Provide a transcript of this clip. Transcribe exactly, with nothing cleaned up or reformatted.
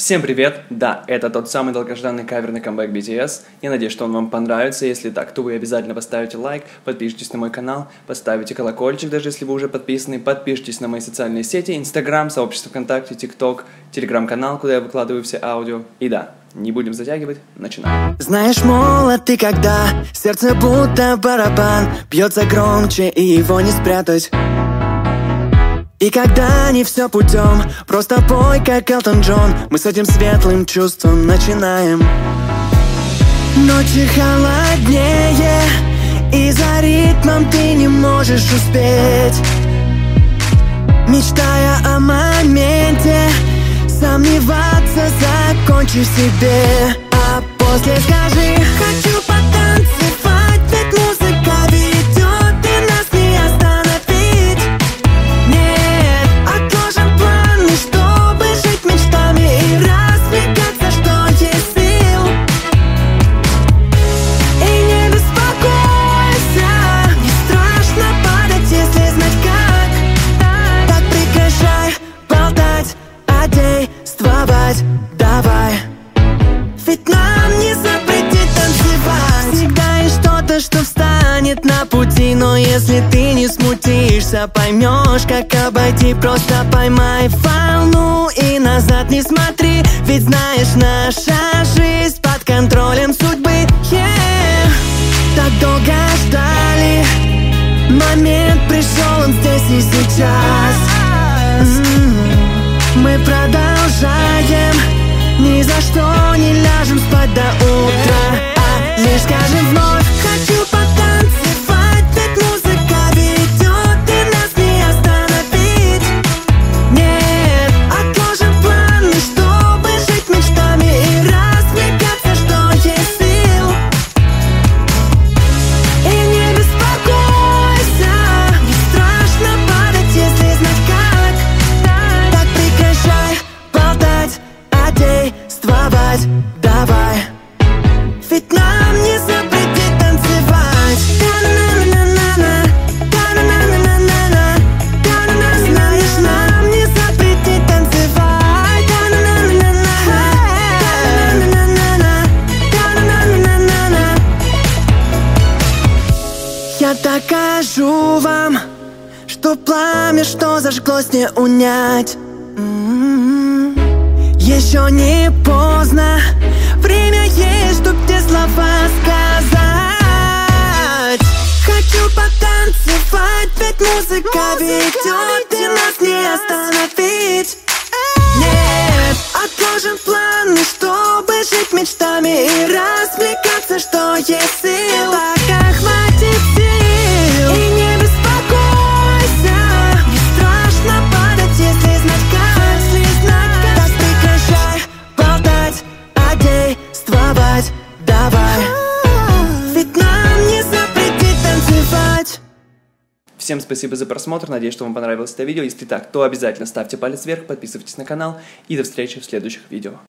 Всем привет! Да, это тот самый долгожданный каверный камбэк би ти эс. Я надеюсь, что он вам понравится. Если так, то вы обязательно поставите лайк, подпишитесь на мой канал, поставите колокольчик, даже если вы уже подписаны, подпишитесь на мои социальные сети, Инстаграм, сообщество ВКонтакте, ТикТок, Телеграм-канал, куда я выкладываю все аудио. И да, не будем затягивать, начинаем. Знаешь, молод ты когда сердце будто барабан бьется громче, и его не спрятать. И когда не все путем, просто пой, как Элтон Джон. Мы с этим светлым чувством начинаем. Ночи холоднее, и за ритмом ты не можешь успеть. Мечтая о моменте, сомневаться, закончи в себе. А после скажи: хочу потанцевать, ведь музыка ведет, и нас не остановить. Нет, отложим планы, чтобы жить мечтами и развлекаться, что есть сил. И не беспокойся, не страшно падать, если знать как. Так прекращай болтать, а действовать давай. Ведь нам не запретит танцевать. Всегда есть что-то, что встанет на пути. Но если ты не смутишься, поймешь, как обойти. Просто поймай волну и назад не смотри. Ведь знаешь, наша жизнь под контролем судьбы. Yeah. Так долго ждали, момент пришел, он здесь и сейчас. М-м-м. Мы продолжаем, ни за что не ляжем спать до утра, а лишь скажем вновь: хочу потанцевать, ведь музыка ведет, и нас не остановить. Нет, отложим планы, чтобы жить мечтами и развлекаться, что есть сил. И не беспокойся, не страшно падать, если знать как. Так прекращай болтать, а действовать давай. Ведь нам не запретит танцевать. Та-на-на-на-на-на, та-на-на-на-на-на, та-на-на. Знаешь, нам не запретит танцевать. Та-на-на-на-на-на, та-на-на-на-на-на, та-на-на-на-на-на. Я докажу вам, что пламя, что зажглось, не унять. М-м-м. Еще не поздно, время есть, чтоб те слова сказать. Хочу потанцевать, ведь музыка ведет, и нас не остановить. Нет, отложим планы, чтобы жить мечтами и развлекаться, что есть сил. Пока хватит сил. И не беспокойся, не страшно падать, если знать как. Так прекращай болтать, а действовать давай. Ведь нам не запретит танцевать. Всем спасибо за просмотр, надеюсь, что вам понравилось это видео. Если так, то обязательно ставьте палец вверх, подписывайтесь на канал и до встречи в следующих видео.